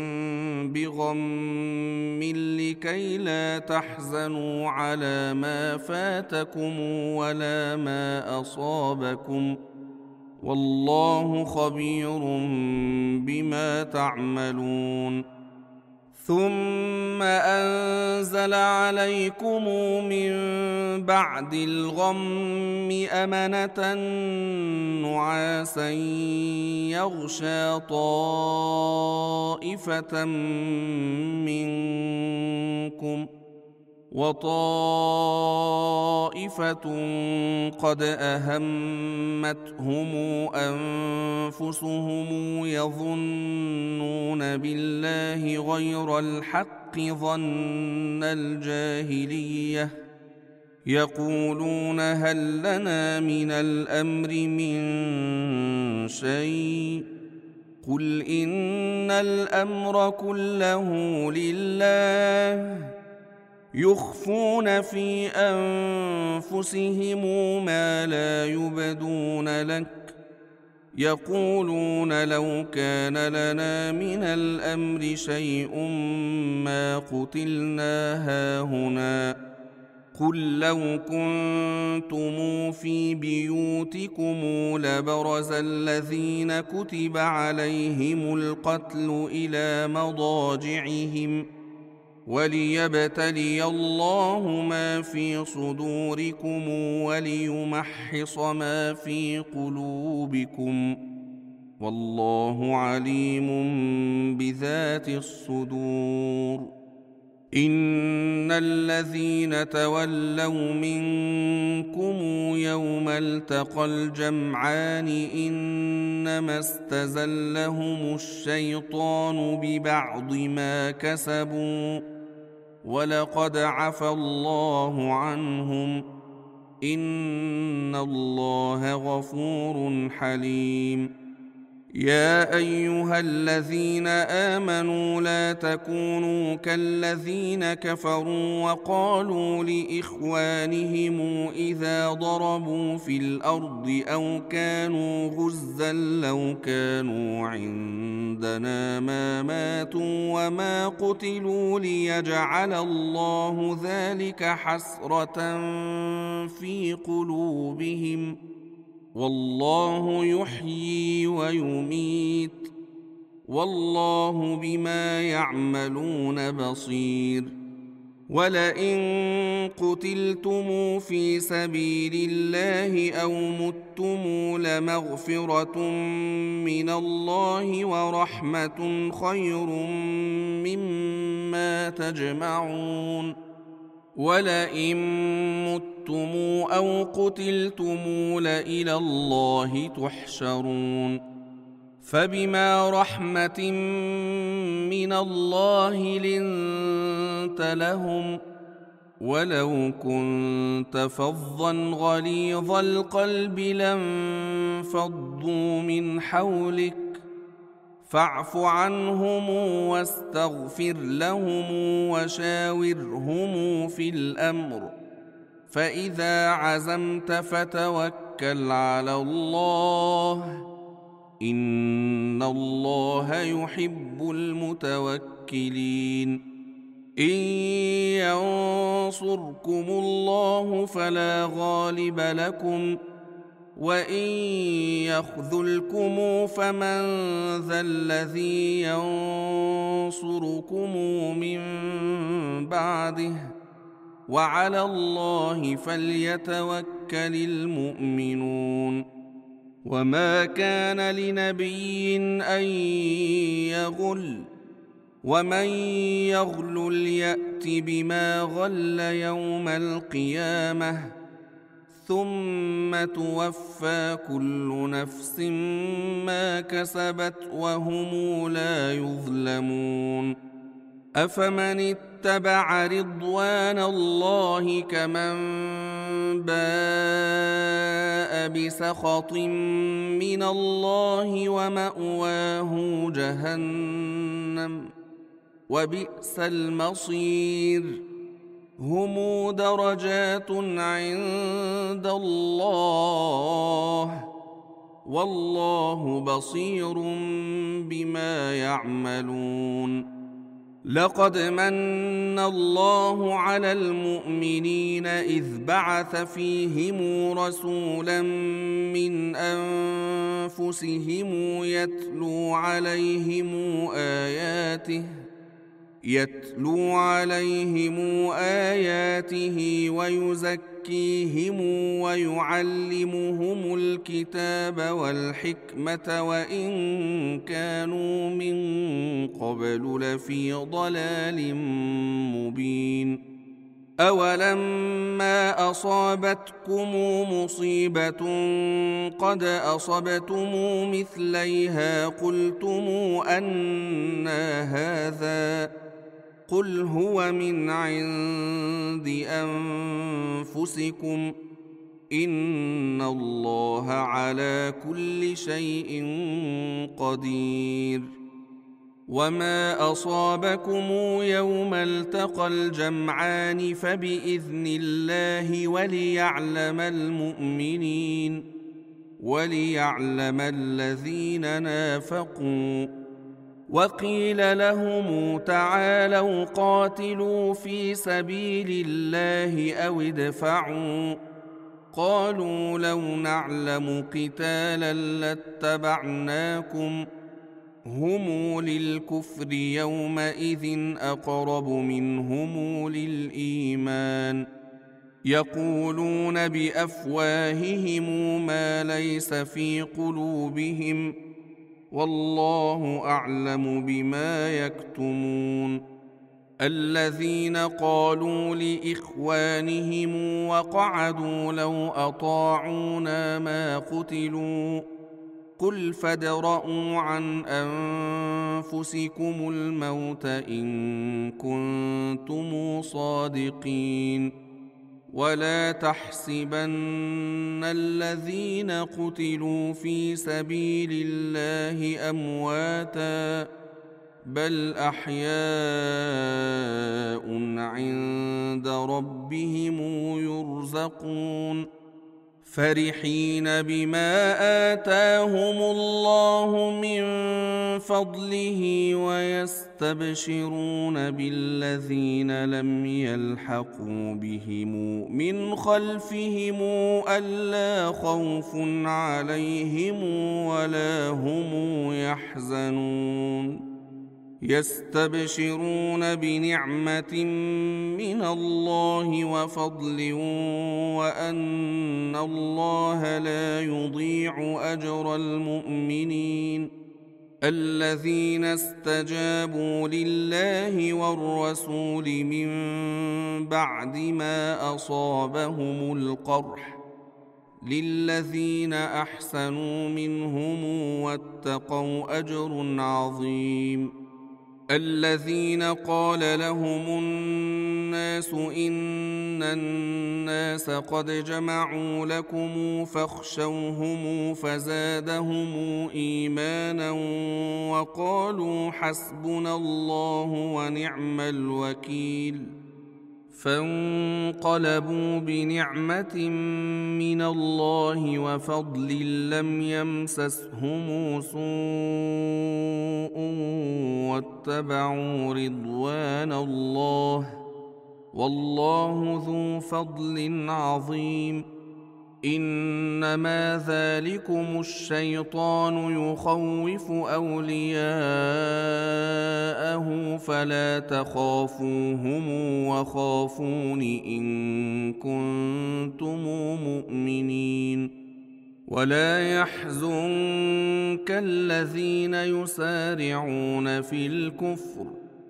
بغم لكي لا تحزنوا على ما فاتكم ولا ما أصابكم والله خبير بما تعملون. ثم أنزل عليكم من بعد الغم أمنة نعاسا يغشى طائفة منكم وطائفة قد أهمتهم أنفسهم يظنون بالله غير الحق ظن الجاهلية يقولون هل لنا من الأمر من شيء قل إن الأمر كله لله يخفون في أنفسهم ما لا يبدون لك يقولون لو كان لنا من الأمر شيء ما قتلنا هاهنا قل لو كنتم في بيوتكم لبرز الذين كتب عليهم القتل إلى مضاجعهم وليبتلي الله ما في صدوركم وليمحص ما في قلوبكم والله عليم بذات الصدور. إن الذين تولوا منكم يوم التقى الجمعان إنما استزلهم الشيطان ببعض ما كسبوا ولقد عفى الله عنهم إن الله غفور حليم. يا أيها الذين آمنوا لا تكونوا كالذين كفروا وقالوا لإخوانهم إذا ضربوا في الأرض أو كانوا غزا لو كانوا عندنا ما ماتوا وما قتلوا ليجعل الله ذلك حسرة في قلوبهم والله يحيي ويميت والله بما يعملون بصير. ولئن قتلتم في سبيل الله أو متم لمغفرة من الله ورحمة خير مما تجمعون. ولئن متم أو قتلتم لإلى الله تحشرون. فبما رحمة من الله لنت لهم ولو كنت فظا غليظ القلب لانفضوا من حولك فاعف عنهم واستغفر لهم وشاورهم في الأمر فإذا عزمت فتوكل على الله إن الله يحب المتوكلين. إن ينصركم الله فلا غالب لكم وإن يخذلكم فمن ذا الذي ينصركم من بعده وعلى الله فليتوكل المؤمنون. وما كان لنبي أن يغل ومن يغلل يأت بما غل يوم القيامة ثم توفى كل نفس ما كسبت وهم لا يظلمون. أفمن اتبع رضوان الله كمن باء بسخط من الله ومأواه جهنم وبئس المصير. هم درجات عند الله والله بصير بما يعملون. لقد من الله على المؤمنين إذ بعث فيهم رسولا من أنفسهم يتلو عليهم آياته ويزكيهم ويعلمهم الكتاب والحكمة وإن كانوا من قبل لفي ضلال مبين. أولما أصابتكم مصيبة قد أصبتم مثليها قلتم أنى هذا قل هو من عند أنفسكم إن الله على كل شيء قدير. وما أصابكم يوم التقى الجمعان فبإذن الله وليعلم الذين نافقوا. وقيل لهم تعالوا قاتلوا في سبيل الله أو ادفعوا قالوا لو نعلم قتالا لاتبعناكم هم للكفر يومئذ أقرب منهم للإيمان يقولون بأفواههم ما ليس في قلوبهم والله أعلم بما يكتمون. الذين قالوا لإخوانهم وقعدوا لو أطاعونا ما قتلوا قل فادرءوا عن أنفسكم الموت إن كنتم صادقين. ولا تحسبن الذين قتلوا في سبيل الله أمواتا بل أحياء عند ربهم يرزقون فرحين بما آتاهم الله من فضله ويستبشرون بالذين لم يلحقوا بهم من خلفهم ألا خوف عليهم ولا هم يحزنون يستبشرون بنعمة من الله وفضل وأن الله لا يضيع أجر المؤمنين. الذين استجابوا لله والرسول من بعد ما أصابهم القرح للذين أحسنوا منهم واتقوا أجر عظيم. الذين قال لهم الناس إن الناس قد جمعوا لكم فاخشوهم فزادهم إيمانا وقالوا حسبنا الله ونعم الوكيل فانقلبوا بنعمة من الله وفضل لم يمسسهم سوء واتبعوا رضوان الله والله ذو فضل عظيم. إنما ذلكم الشيطان يخوف أولياءه فلا تخافوهم وخافون إن كنتم مؤمنين. ولا يحزنك الذين يسارعون في الكفر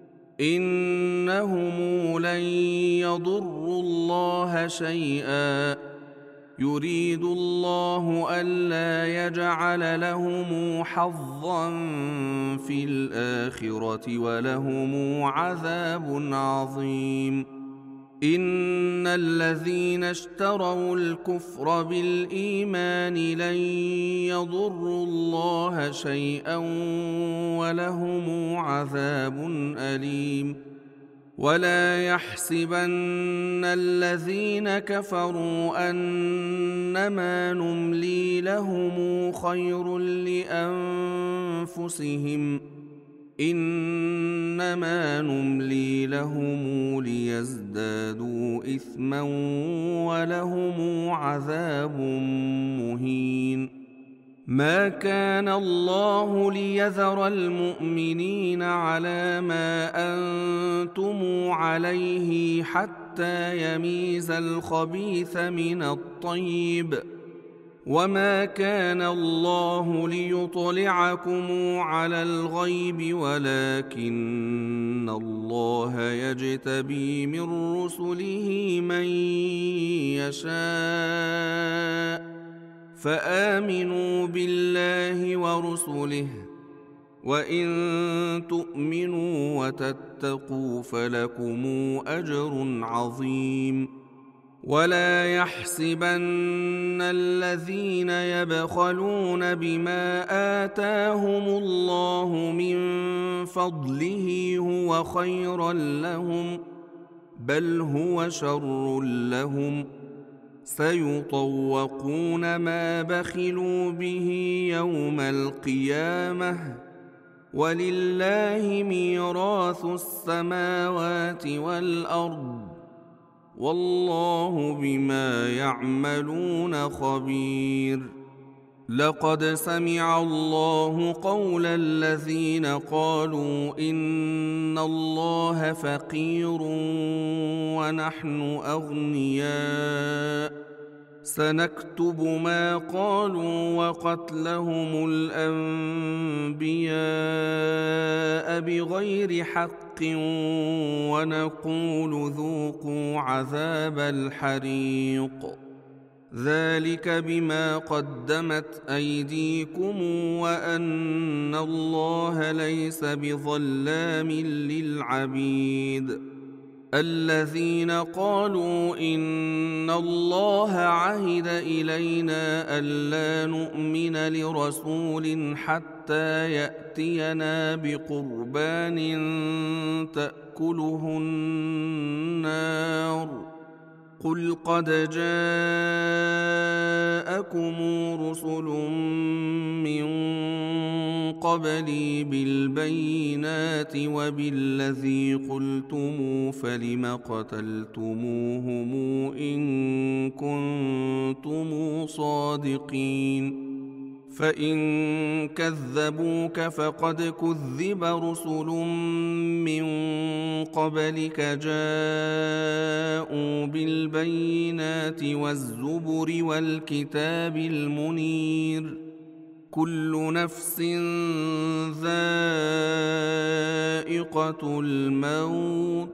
إنهم لن يضروا الله شيئا يريد الله ألا يجعل لهم حظا في الآخرة ولهم عذاب عظيم. إن الذين اشتروا الكفر بالإيمان لن يضروا الله شيئا ولهم عذاب أليم. ولا يحسبن الذين كفروا أنما نملي لهم خير لأنفسهم إنما نملي لهم ليزدادوا إثما ولهم عذاب مهين. ما كان الله ليذر المؤمنين على ما أنتم عليه حتى يميز الخبيث من الطيب، وما كان الله ليطلعكم على الغيب ولكن الله يجتبي من رسله من يشاء، فآمنوا بالله ورسله، وإن تؤمنوا وتتقوا فلكم أجر عظيم. ولا يحسبن الذين يبخلون بما آتاهم الله من فضله هو خيرا لهم، بل هو شر لهم، سيطوقون ما بخلوا به يوم القيامة، ولله ميراث السماوات والأرض، والله بما يعملون خبير. لقد سمع الله قول الذين قالوا إن الله فقير ونحن أغنياء، سنكتب ما قالوا وقتلهم الأنبياء بغير حق ونقول ذوقوا عذاب الحريق، ذلك بما قدمت أيديكم وأن الله ليس بظلام للعبيد. الذين قالوا إن الله عهد إلينا ألا نؤمن لرسول حتى يأتينا بقربان تأكله النار، قل قد جاءكم رسل من قبلي بالبينات وبالذي قلتم فلم قتلتموهم إن كنتم صادقين. فإن كذبوك فقد كذب رسل من قبلك جاءوا بالبينات والزبر والكتاب المنير، كل نفس ذائقة الموت،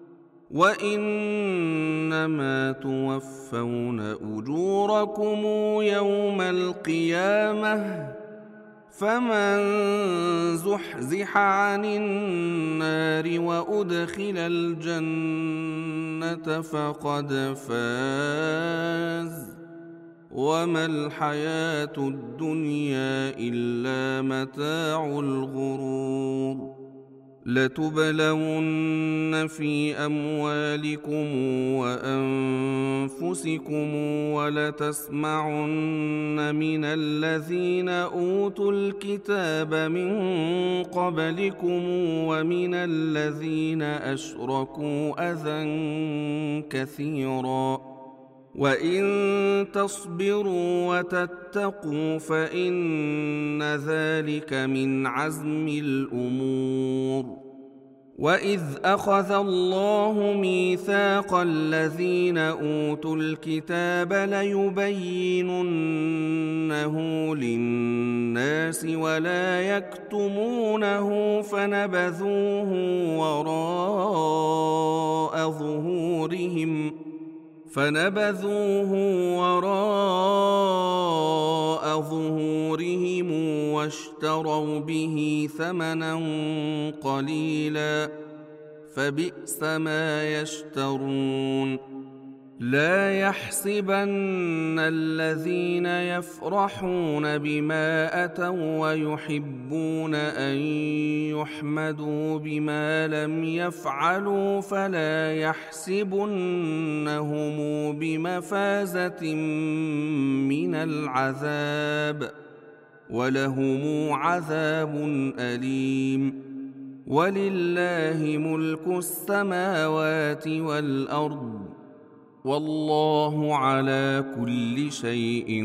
وإنما توفون أجوركم يوم القيامة، فمن زحزح عن النار وأدخل الجنة فقد فاز، وما الحياة الدنيا إلا متاع الغرور. لتبلون في أموالكم وأنفسكم ولتسمعن من الذين أوتوا الكتاب من قبلكم ومن الذين أشركوا أذى كثيرا، وإن تصبروا وتتقوا فإن ذلك من عزم الأمور. وإذ أخذ الله ميثاق الذين أوتوا الكتاب ليبيننه للناس ولا يكتمونه فنبذوه وراء ظهورهم واشتروا به ثمنا قليلا، فبئس ما يشترون. لا يحسبن الذين يفرحون بما أتوا ويحبون أن يحمدوا بما لم يفعلوا فلا يحسبنهم بمفازة من العذاب، ولهم عذاب أليم. ولله ملك السماوات والأرض، والله على كل شيء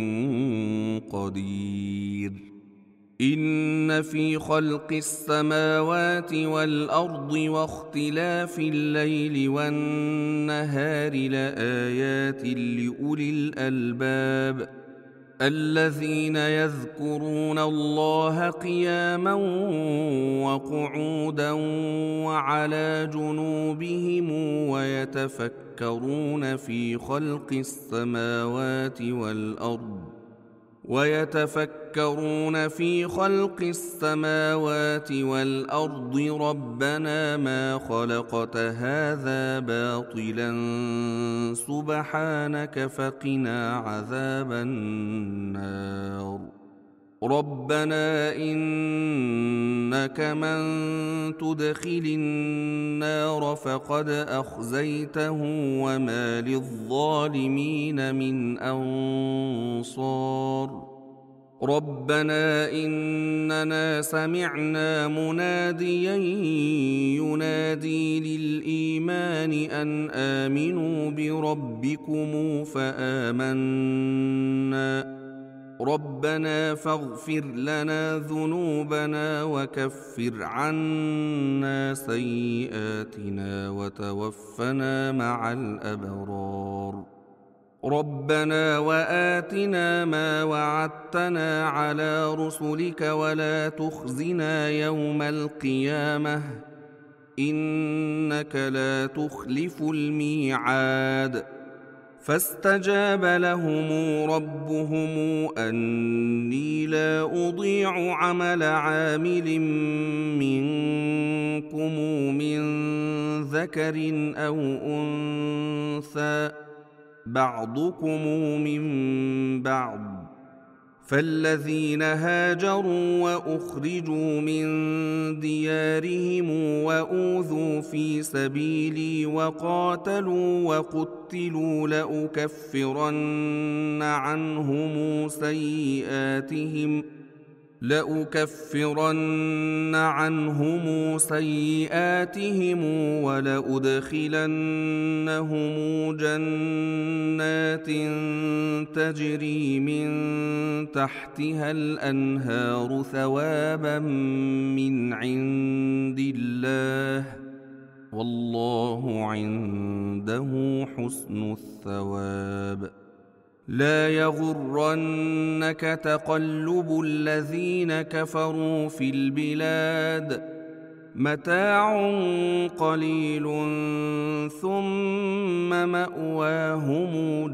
قدير. إن في خلق السماوات والأرض واختلاف الليل والنهار لآيات لأولي الألباب الذين يذكرون الله قياما وقعودا وعلى جنوبهم ويتفكرون في خلق السماوات والأرض ربنا ما خلقت هذا باطلا سبحانك فقنا عذاب النار. ربنا إنك من تدخل النار فقد أخزيته وما للظالمين من أنصار. ربنا إننا سمعنا مناديا ينادي للإيمان أن آمنوا بربكم فآمنا. ربنا فاغفر لنا ذنوبنا وكفر عنا سيئاتنا وتوفنا مع الأبرار. ربنا وآتنا ما وعدتنا على رسلك ولا تخزنا يوم القيامة إنك لا تخلف الميعاد. فاستجاب لهم ربهم أني لا أضيع عمل عامل منكم من ذكر أو أنثى بعضكم من بعض، فالذين هاجروا وأخرجوا من ديارهم وأوذوا في سبيلي وقاتلوا وقتلوا لأكفرن عنهم سيئاتهم ولأدخلنهم جنات تجري من تحتها الأنهار ثوابا من عند الله، والله عنده حسن الثواب. لا يغرنك تقلب الذين كفروا في البلاد، متاع قليل ثم مأواهم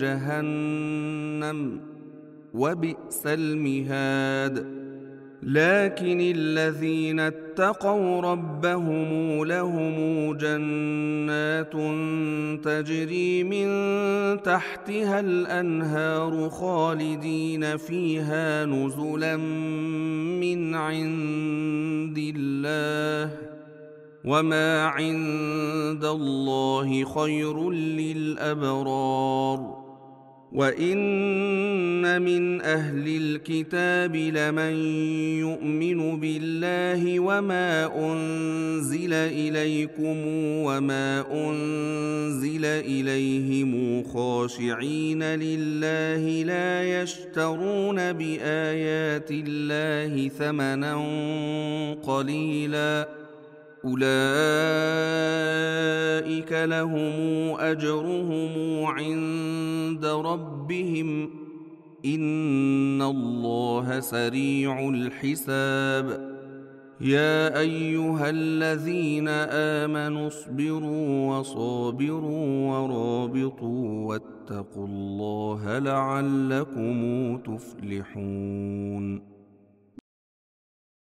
جهنم وبئس المهاد. لكن الذين اتقوا ربهم لهم جنات تجري من تحتها الأنهار خالدين فيها نزلا من عند الله، وما عند الله خير للأبرار. وإن من أهل الكتاب لمن يؤمن بالله وما أنزل إليكم وما أنزل إليهم خاشعين لله لا يشترون بآيات الله ثمنا قليلا، أولئك لهم أجرهم عند ربهم إن الله سريع الحساب. يا أيها الذين آمنوا اصبروا وصابروا ورابطوا واتقوا الله لعلكم تفلحون.